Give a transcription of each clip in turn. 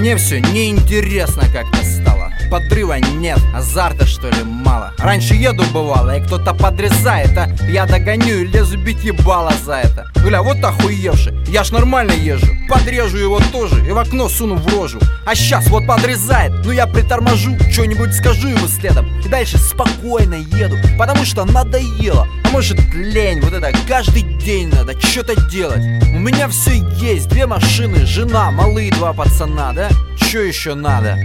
Мне все неинтересно как-то стало. Подрыва нет, азарта что ли мало. Раньше еду бывало, и кто-то подрезает, а я догоню и лезу бить ебало за это. Бля, вот охуевший, я ж нормально езжу. Подрежу его тоже и в окно суну в рожу. А щас вот подрезает, ну я приторможу, что-нибудь скажу ему следом и дальше спокойно еду, потому что надоело. А может лень, вот это каждый день надо что-то делать. У меня все есть, 2 машины, жена, малые 2 пацана, да? Что еще надо?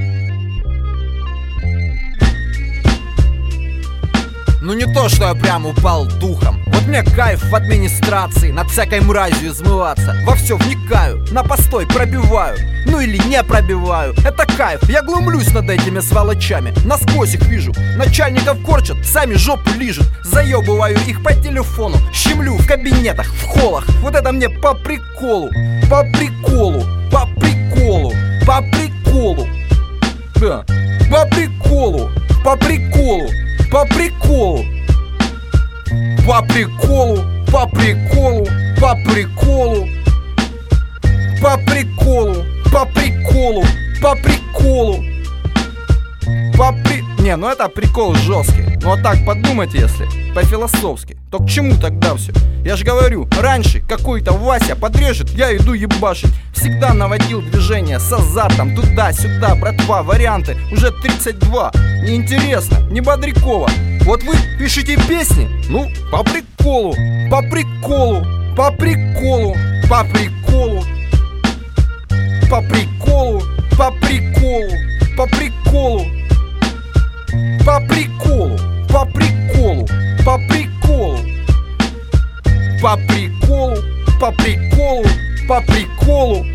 Ну не то, что я прям упал духом. Вот мне кайф в администрации над всякой мразью измываться. Во все вникаю, на постой пробиваю. Ну или не пробиваю, это кайф. Я глумлюсь над этими сволочами, насквозь их вижу. Начальников корчат, сами жопу лижут. Заебываю их по телефону, щемлю в кабинетах, в холлах. Вот это мне по приколу, по приколу, по приколу, по приколу. Да, по приколу, по приколу, по приколу, по приколу, по приколу, по приколу, по приколу, по приколу, по приколу, по при... Не, ну это прикол жесткий. Ну а так подумать, если по-философски, то к чему тогда все? Я же говорю, раньше какой-то Вася подрежет, я иду ебашить. Всегда наводил движение с азартом, туда-сюда, братва, варианты. Уже 32, неинтересно, не Бодрякова. Вот вы пишите песни, ну, по приколу, по приколу, по приколу, по приколу, по приколу, по приколу, по приколу, по приколу, по приколу, по приколу, по приколу, по приколу, по приколу,